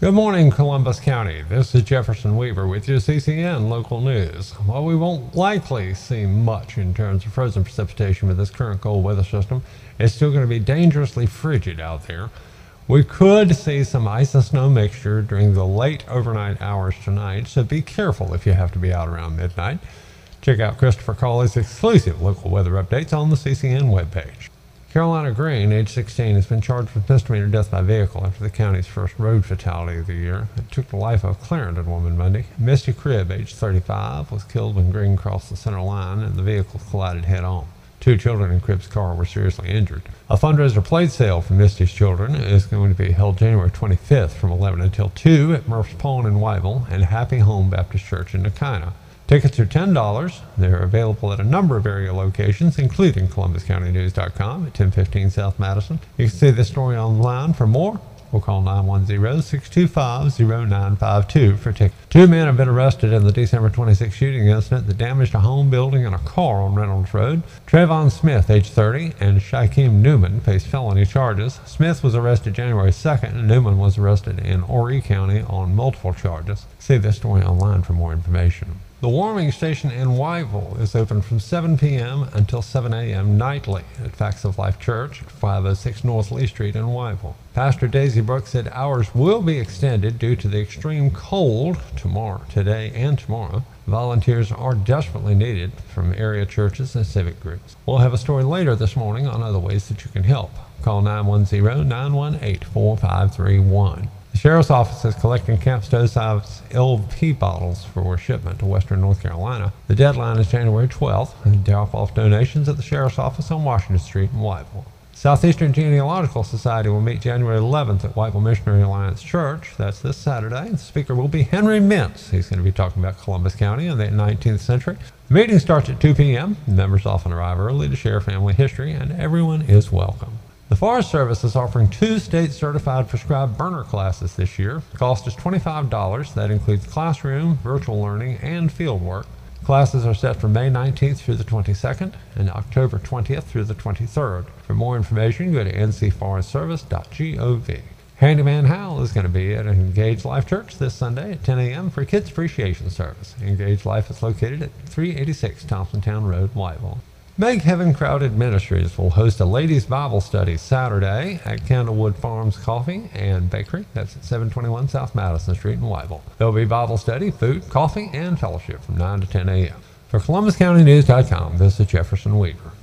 Good morning, Columbus County. This is Jefferson Weaver with your CCN local news. While we won't likely see much in terms of frozen precipitation with this current cold weather system, it's still going to be dangerously frigid out there. We could see some ice and snow mixture during the late overnight hours tonight, so be careful if you have to be out around midnight. Check out Christopher Cawley's exclusive local weather updates on the CCN webpage. Carolina Green, age 16, has been charged with misdemeanor death by vehicle after the county's first road fatality of the year. It took the life of a Clarendon woman Monday. Misty Cribb, age 35, was killed when Green crossed the center line and the vehicle collided head-on. 2 children in Cribb's car were seriously injured. A fundraiser plate sale for Misty's children is going to be held January 25th from 11 until 2 at Murph's Pawn in Wyville and Happy Home Baptist Church in Nakina. Tickets are $10. They're available at a number of area locations, including ColumbusCountyNews.com at 1015 South Madison. You can see this story online for more. We'll call 910-625-0952 for tickets. 2 men have been arrested in the December 26 shooting incident that damaged a home building and a car on Reynolds Road. Trayvon Smith, age 30, and Shaquem Newman face felony charges. Smith was arrested January 2nd, and Newman was arrested in Horry County on multiple charges. See this story online for more information. The warming station in Wyville is open from 7 p.m. until 7 a.m. nightly at Facts of Life Church at 506 North Lee Street in Wyville. Pastor Daisy Brooks said hours will be extended due to the extreme cold today and tomorrow. Volunteers are desperately needed from area churches and civic groups. We'll have a story later this morning on other ways that you can help. Call 910-918-4531. The Sheriff's Office is collecting Camp Stowside's LP bottles for shipment to Western North Carolina. The deadline is January 12th, and drop off donations at the Sheriff's Office on Washington Street in Wyville. Southeastern Genealogical Society will meet January 11th at Wyville Missionary Alliance Church. That's this Saturday. The speaker will be Henry Mintz. He's going to be talking about Columbus County in the 19th century. The meeting starts at 2 p.m. Members often arrive early to share family history, and everyone is welcome. The Forest Service is offering 2 state-certified prescribed burner classes this year. The cost is $25. That includes classroom, virtual learning, and field work. Classes are set for May 19th through the 22nd and October 20th through the 23rd. For more information, go to ncforestservice.gov. Handyman Hal is going to be at Engage Life Church this Sunday at 10 a.m. for Kids Appreciation Service. Engage Life is located at 386 Thompsontown Road, Wyville. Make Heaven Crowded Ministries will host a ladies' Bible study Saturday at Candlewood Farms Coffee and Bakery. That's at 721 South Madison Street in Wyville. There will be Bible study, food, coffee, and fellowship from 9 to 10 a.m. For ColumbusCountyNews.com, this is Jefferson Weaver.